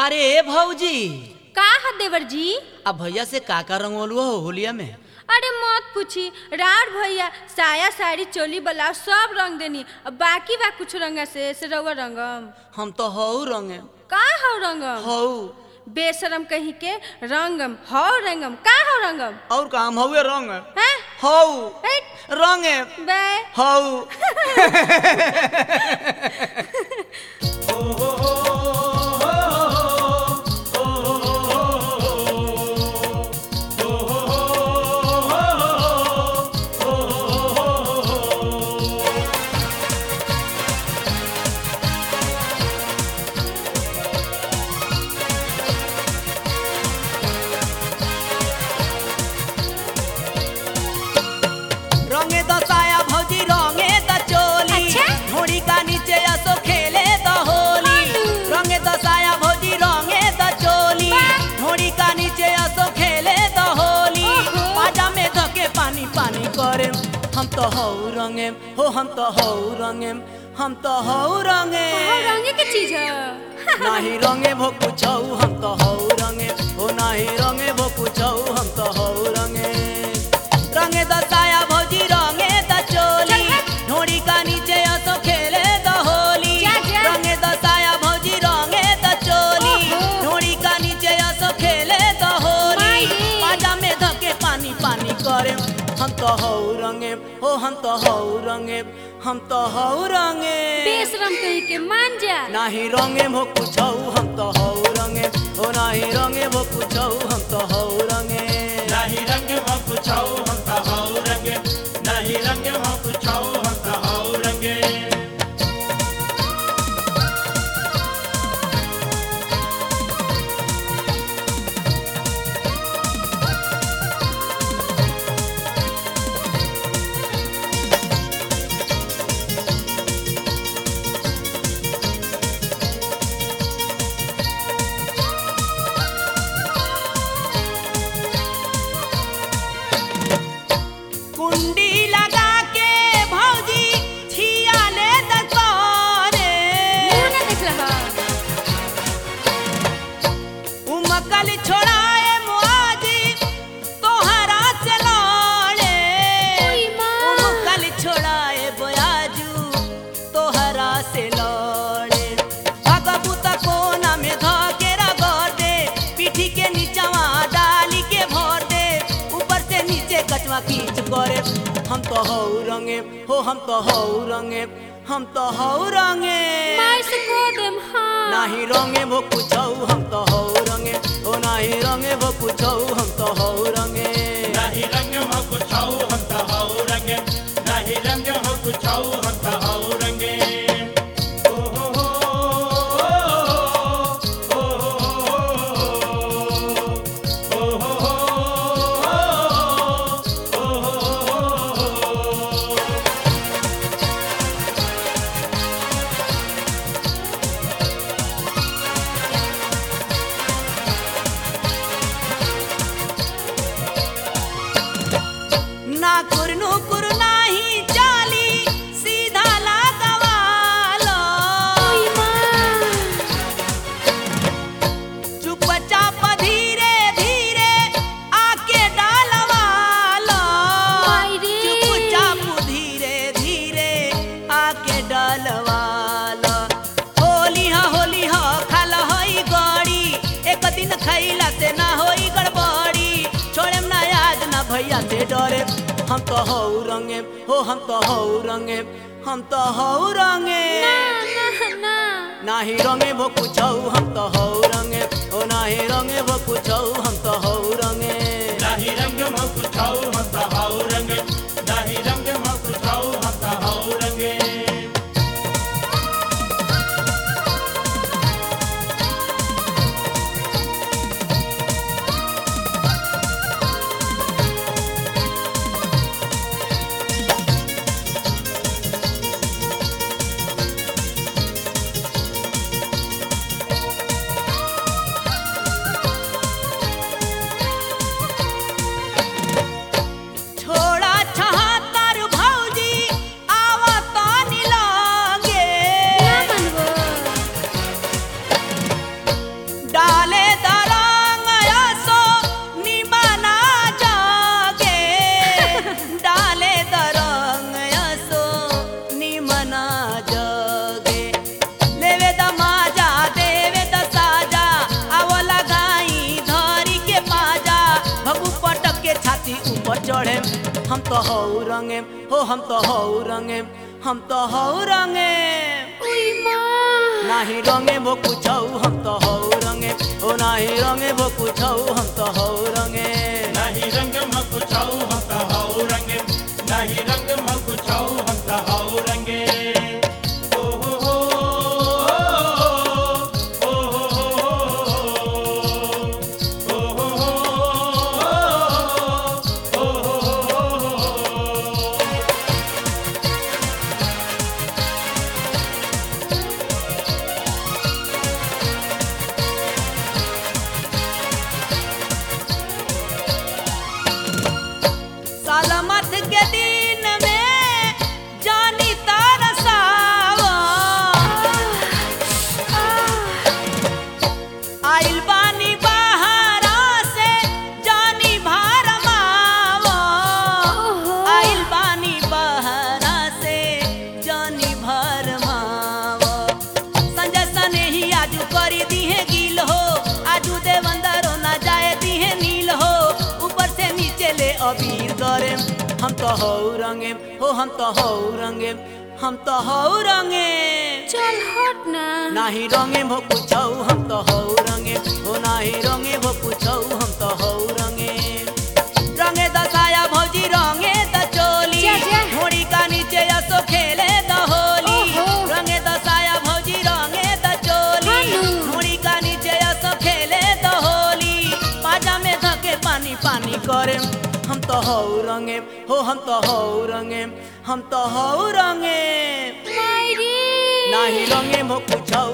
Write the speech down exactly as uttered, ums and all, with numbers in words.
अरे भौजी का है देवर जी? अब भैया से का का रंगोलू हो होलिया में? अरे मत पूछी, रार भैया साया साड़ी चोली ब्लाउज सब रंग देनी, अब बाकी बा कुछ रंगा से, से रउआ रंगम। हम तो हऊ रंगे। का हो रंगम? हऊ बेशरम कहीं के रंगम हो रंगम का हो रंगम? और का हम हउए रंग हैं? हऊ हैं? रंगे बे हऊ रंगे द साया भौजी रंगे द चोली। अच्छा? घोड़ी का नीचे असो खेले द होली। रंगे द साया भौजी रंगे द चोली। घोड़ी का नीचे असो खेले द होली। ओहो। पाजा में धके पानी पानी करे हम तो हऊ रंगे हो, हम तो हऊ रंगे, हम तो हऊ रंगे। हो रंगे के चीज है। नाही रंगे भो कुछऊ हम तो हऊ रंगे हो, नाही रंगे भो कुछऊ हम तो हऊ रंगे। रंगे द साया भौजी रंगे द चोली। ढोड़ी का नीचे असो खेले द होली। जा, जा। रंगे द साया भौजी रंगे द चोली। ओहो। ढोड़ी का नीचे असो खेले द होली। माई रे। पाजा में धके पानी पानी करे हम तो हऊ रंगे हो, हम तो हऊ रंगे, हम तो हऊ रंगे। बेशरम कहीं के मान जा। नाही रंगे भो कुछऊ हम तो हऊ रंगे हो, नाही रंगे भो कुछऊ हम तो हऊ रंगे। नहीं रंग हो कुछऊ हम तो हऊ रंगे, नहीं रंग हो कुछऊ हम तो हऊ रंगे। कुंडी लगा के भौजी छिया ले द तोरे। मुंह ना देख लहा। उमकल छोड़ाए मुआजी तोहरा से लड़े। ओई माँ। उमकल छोड़ाए बोयाजू तोहरा से लड़े। भगबू त कोना में धके रगड़ दे, पीठी के नीचवा डाली के भर दे, ऊपर से नीचे कचवा खींच करे हम तो हऊ रंगे हो, हम तो हऊ रंगे, हम तो हऊ रंगे। मार से को देम हाँ। नाही रंगे भो कुछऊ हम तो हऊ रंगे हो, नाही रंगे भो कुछऊ हम तो हऊ रंगे। नहीं रंग हो कुछऊ हम तो हऊ रंगे, नहीं रंग हो कुछऊ हम तो हऊ रंगे। ओ हो हो, ओ हो हो, ओ हो हो, ओ हो हो। ना कुरनु कुर नाही चाली सीधा लागवालो। ओई माँ। चुपचाप धीरे धीरे आके डालवालो। माई रे। चुपचाप धीरे धीरे आके डालवालो। होली हा होली हा खाल हई गड़ी, एक दिन खैला से ना होई गड़बड़ी। छोड़े ना आज ना भैया से डरे हम तो हऊ रंगे हो, हम तो हऊ रंगे, हम तो हऊ रंगे। ना ना ना। नाही रंगे भो कुछऊ हम तो हऊ रंगे ओ, नाही रंगे भो कुछऊ हम तो हऊ रंगे। नहीं रंग हो कुछऊ हम तो हऊ रंगे, नहीं रंग हो कुछऊ हम तो हऊ रंगे। हम तो हऊ रंगे हो हम तो हऊ रंगे हम तो हऊ रंगे नाही रंगे भो कुछऊ हम तो हऊ रंगे ओ नाही रंगे भो कुछऊ हम तो हऊ रंगे नाही रंग मक छाऊ हम तो हाउ रंगे नाही रंग मक छाऊ हम तो हाउ रंगे ओ हो हो ओ हो हो ओ हो सालमत के दिन में जानी तरसावा आइल बानी बहारा से जानी भरमावा आइल बानी बहारा से जानी भरमावा संजय सने ही आजू करी दिहे गिल हो आजू देवंदरो ना जाए दिहे नील हो ऊपर से नीचे ले अबीर दरे हम तो हऊ रंगे हो हम तो हऊ रंगे हम तो हऊ रंगे चल हट ना नाही रंगे भो कुछऊ हम तो हऊ रंगे हो नाही रंगे भो कुछऊ हम तो हऊ रंगे रंगे दसाया भौजी रंगे द चोली जा, जा। घोड़ी का नीचे असो खेले द होली ओहो। रंगे दसाया भौजी रंगे द चोली हानु। घोड़ी का नीचे असो खेले द होली पाजा में धके पानी पानी करे हम तो हऊ रंगे हो हम तो हऊ रंगे हम तो हऊ रंगे मायरी नाही रंगे भो कुछऊ